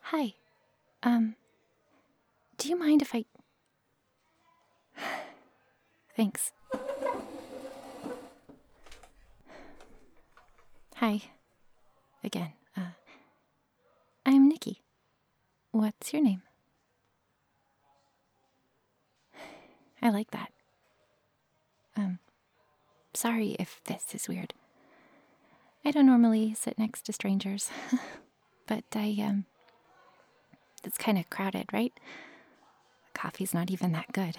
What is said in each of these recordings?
Hi. Um, do you mind if I... Thanks. Hi. Again. I'm Nikki. What's your name? I like that. Sorry if this is weird. I don't normally sit next to strangers, but it's kind of crowded, right? The coffee's not even that good.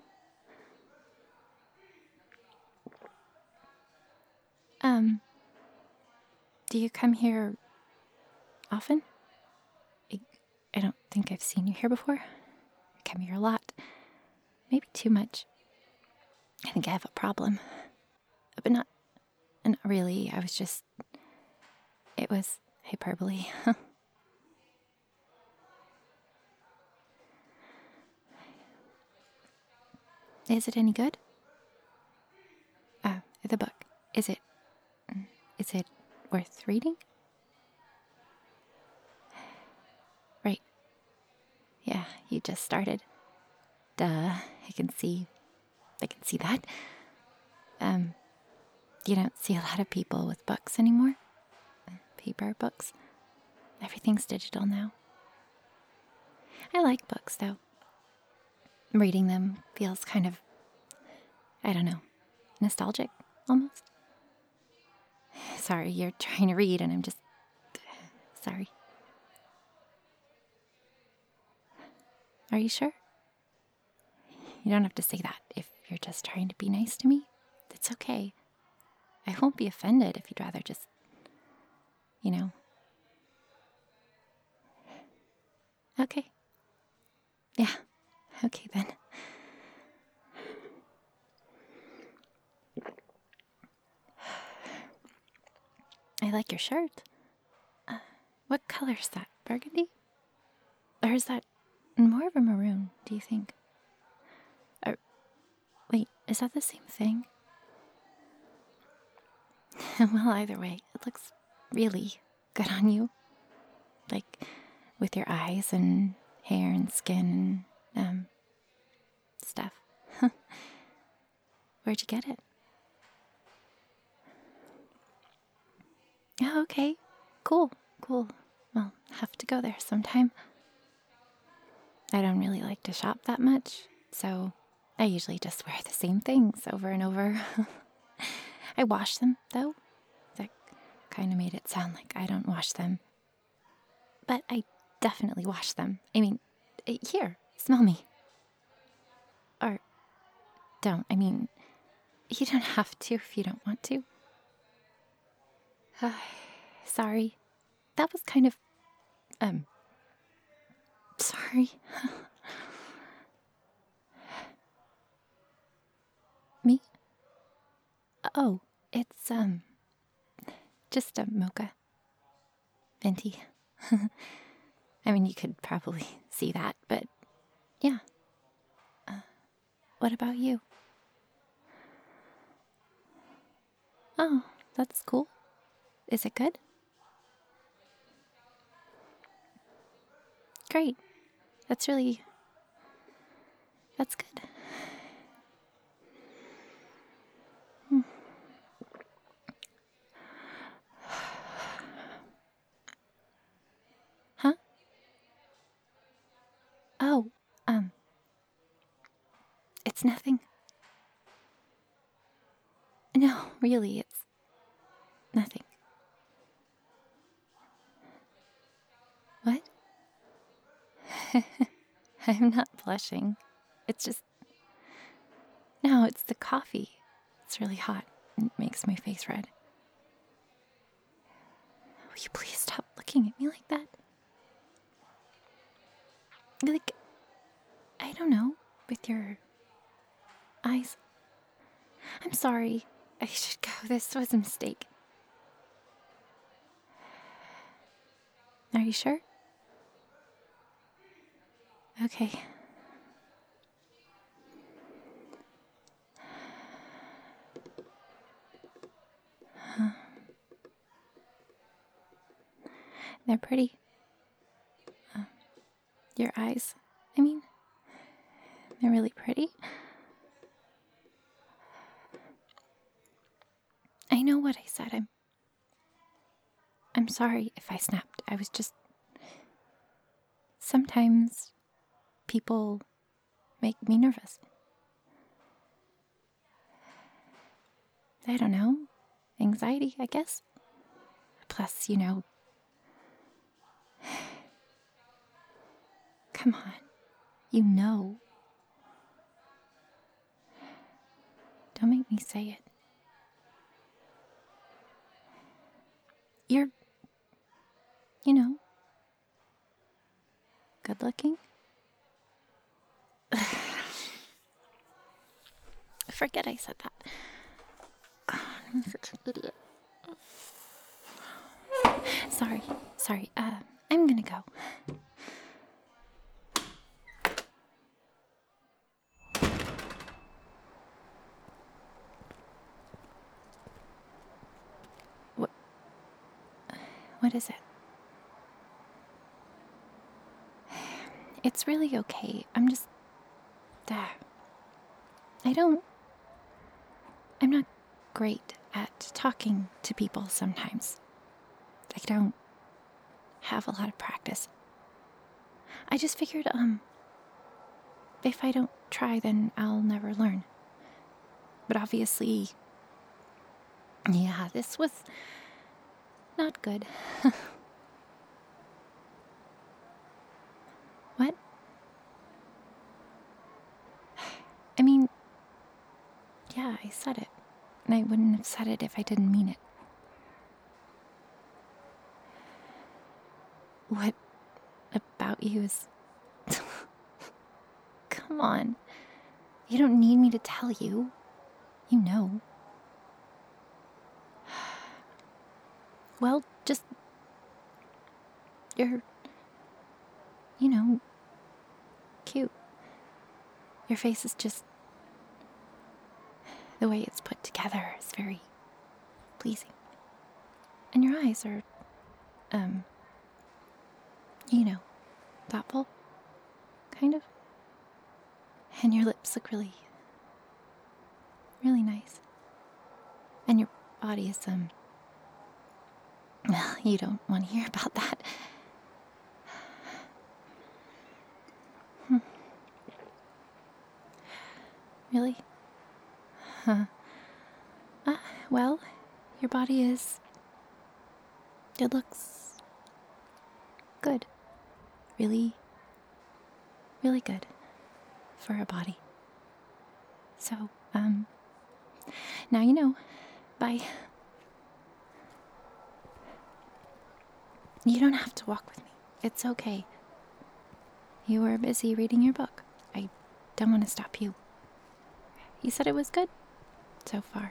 Do you come here often? I don't think I've seen you here before. I come here a lot. Maybe too much. I think I have a problem. But not really. It was hyperbole. Is it any good? The book. Is it worth reading? Right. Yeah, you just started. Duh, I can see that. You don't see a lot of people with books anymore. Paper books. Everything's digital now. I like books, though. Reading them feels kind of, I don't know, nostalgic, almost. Sorry, you're trying to read and I'm just... Sorry. Are you sure? You don't have to say that if you're just trying to be nice to me. It's okay. I won't be offended if you'd rather just, you know. Okay. Yeah. Okay then. I like your shirt. What color is that? Burgundy? Or is that more of a maroon, do you think? Or, wait, is that the same thing? Well, either way, it looks really good on you. Like, with your eyes and hair and skin and, stuff. Where'd you get it? Oh, okay. Cool. Well, have to go there sometime. I don't really like to shop that much, so I usually just wear the same things over and over. I wash them, though. That kind of made it sound like I don't wash them. But I definitely wash them. I mean, here, smell me. Or don't. I mean, you don't have to if you don't want to. Sorry. That was kind of, sorry. Me? Oh, it's, just a mocha. Venti. I mean, you could probably see that, but yeah. What about you? Oh, that's cool. Is it good? Great. That's good. Huh? Oh, it's nothing. No, really, it's nothing. What? I'm not blushing. It's just... No, it's the coffee. It's really hot. It makes my face red. Will you please stop looking at me like that? Like, I don't know, with your eyes. I'm sorry. I should go. This was a mistake. Are you sure? Okay. They're pretty. Your eyes, I mean, they're really pretty. I know what I said. I'm sorry if I snapped. I was just... Sometimes people make me nervous. I don't know. Anxiety, I guess. Plus, come on. You know. Don't make me say it. You're, good looking. Forget I said that. God, I'm such an idiot. Sorry. I'm gonna go. What is it? It's really okay. I'm just... I'm not great at talking to people sometimes. I don't have a lot of practice. I just figured, if I don't try, then I'll never learn. But obviously, yeah, this was not good. What? I mean, yeah, I said it. And I wouldn't have said it if I didn't mean it. What about you is... Come on. You don't need me to tell you. You know. Well, just... You're... cute. Your face is just... The way it's put together is very pleasing. And your eyes are, thoughtful, kind of. And your lips look really, really nice. And your body is, well, you don't want to hear about that. Really? Huh. Well, your body is... It looks... good. Really, really good for a body. So, now you know. Bye. You don't have to walk with me. It's okay. You were busy reading your book. I don't want to stop you. You said it was good so far.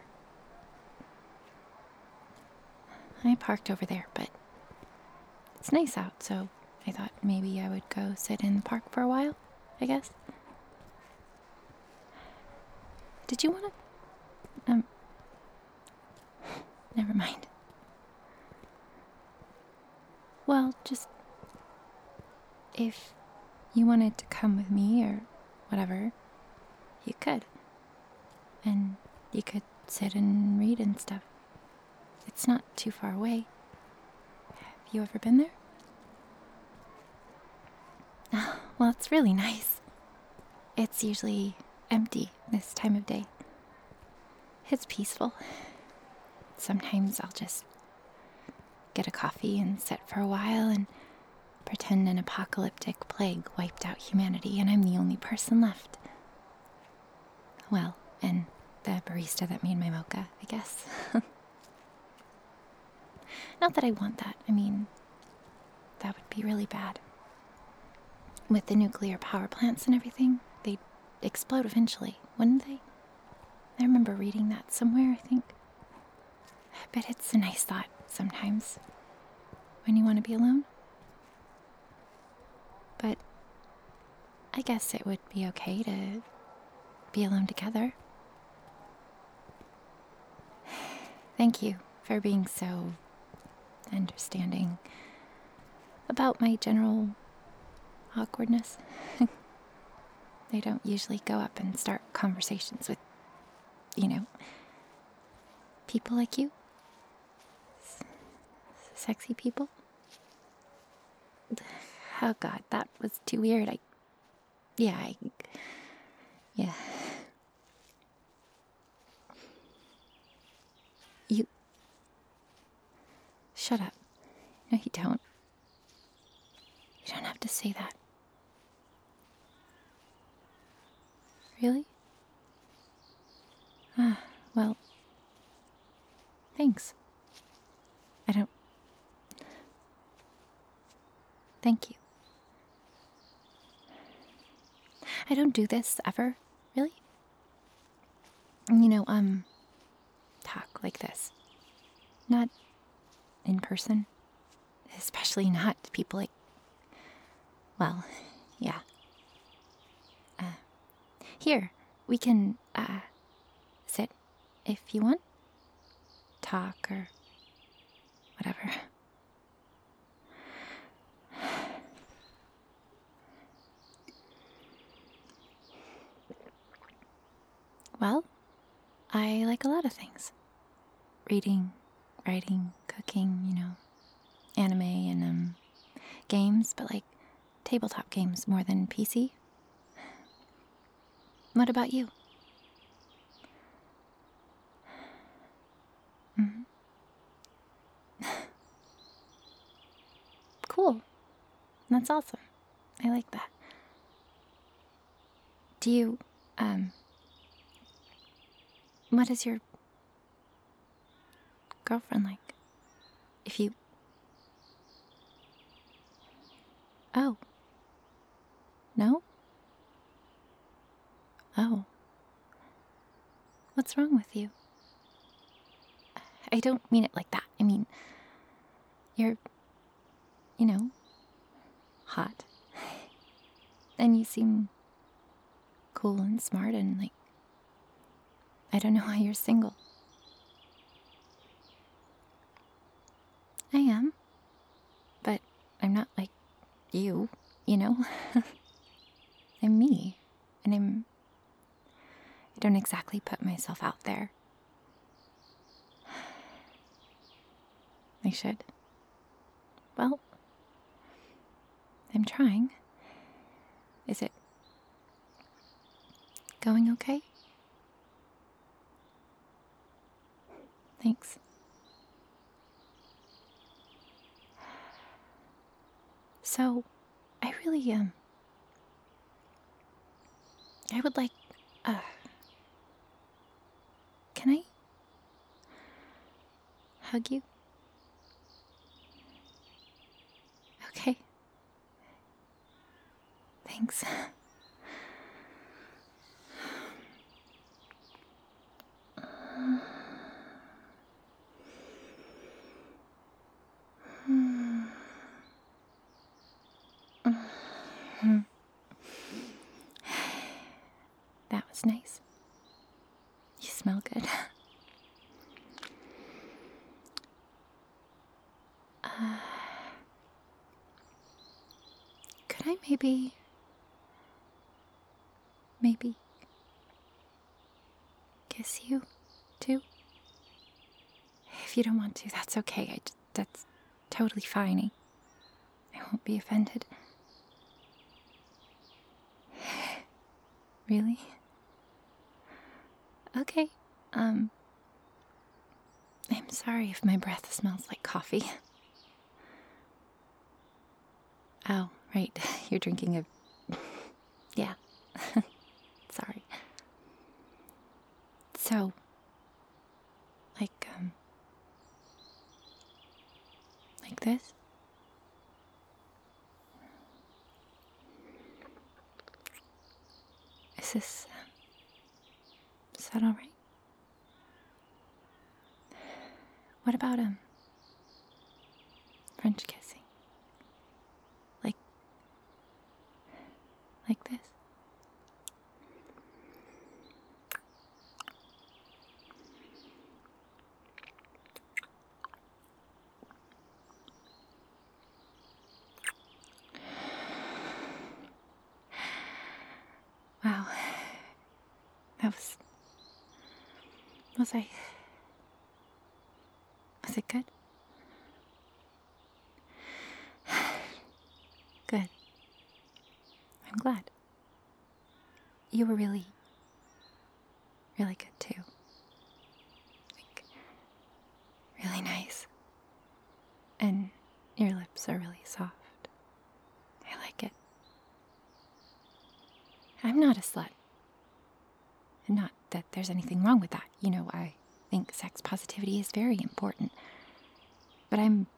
I parked over there, but it's nice out, so I thought maybe I would go sit in the park for a while, I guess. Did you want to... Never mind. Well, just... If you wanted to come with me or whatever, you could. And you could sit and read and stuff. It's not too far away. Have you ever been there? Oh, well, it's really nice. It's usually empty this time of day. It's peaceful. Sometimes I'll just get a coffee and sit for a while and pretend an apocalyptic plague wiped out humanity and I'm the only person left. Well, and the barista that made my mocha, I guess. Not that I want that. I mean, that would be really bad. With the nuclear power plants and everything, they'd explode eventually, wouldn't they? I remember reading that somewhere, I think. But it's a nice thought sometimes when you want to be alone. But I guess it would be okay to be alone together. Thank you for being so understanding about my general awkwardness. They don't usually go up and start conversations with, people like you. Sexy people. Oh God, that was too weird. Yeah. You, shut up. No, you don't. You don't have to say that. Really? Well, thanks. Thank you. I don't do this ever, really. Talk like this. Not in person. Especially not to people like, well, yeah. Here, we can, sit if you want. Talk or whatever. Well, I like a lot of things. Reading, writing, cooking, anime and, games, but like tabletop games more than PC. What about you? Mm-hmm. Cool. That's awesome. I like that. Do you, what is your girlfriend like? If you... Oh. No? Oh. What's wrong with you? I don't mean it like that. I mean, you're, hot. And you seem cool and smart and like, I don't know why you're single. I am. But I'm not like you, I'm me. And I don't exactly put myself out there. I should. Well, I'm trying. Is it going okay? Thanks. So, I really, I would like, can I hug you? Okay. Thanks. That was nice. You smell good. Could I maybe kiss you too? If you don't want to, that's okay. That's totally fine. I won't be offended. Really? Okay. I'm sorry if my breath smells like coffee. Oh, right. You're drinking a... Yeah. Sorry. So, like this? Is that alright? What about, French kissing? Like this? That was I, was it good? Good. I'm glad. You were really, really good too. Like, really nice. And your lips are really soft. I like it. I'm not a slut. And not that there's anything wrong with that. You know, I think sex positivity is very important. But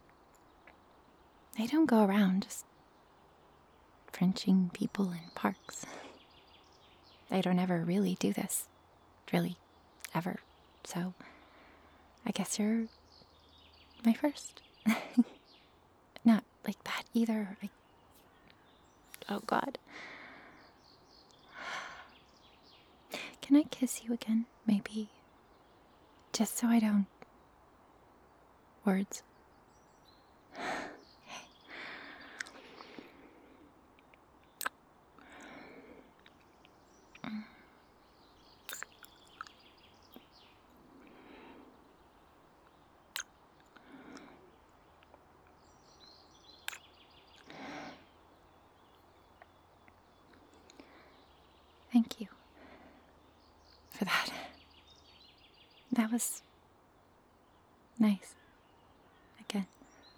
I don't go around just Frenching people in parks. I don't ever really do this. Really, ever. So, I guess you're my first. Not like that either. Oh God. Can I kiss you again, maybe? Just so I don't... Words. Thank you for that. That was nice. Again.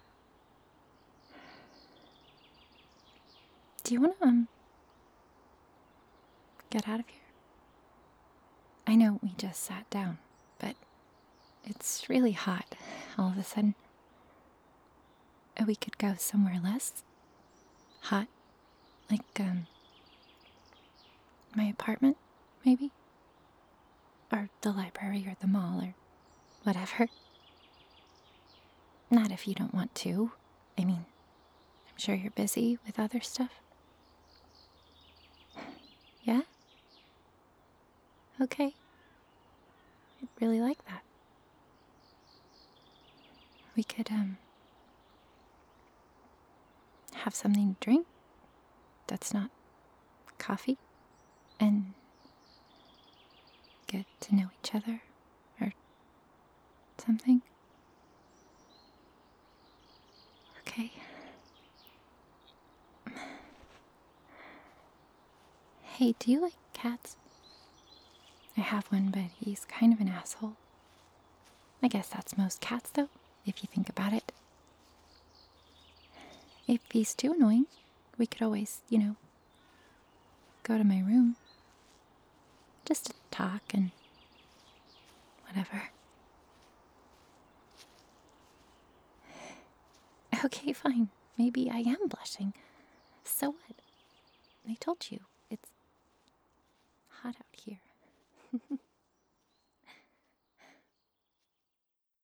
Do you want to, get out of here? I know we just sat down, but it's really hot all of a sudden. We could go somewhere less hot. Like, my apartment, maybe? Or the library or the mall or whatever. Not if you don't want to. I mean, I'm sure you're busy with other stuff. Yeah? Okay. I'd really like that. We could, have something to drink that's not coffee and get to know each other or something. Okay. Hey, do you like cats? I have one, but he's kind of an asshole. I guess that's most cats, though, if you think about it. If he's too annoying, we could always, go to my room. Just to talk and whatever. Okay, fine. Maybe I am blushing. So what? I told you, it's hot out here.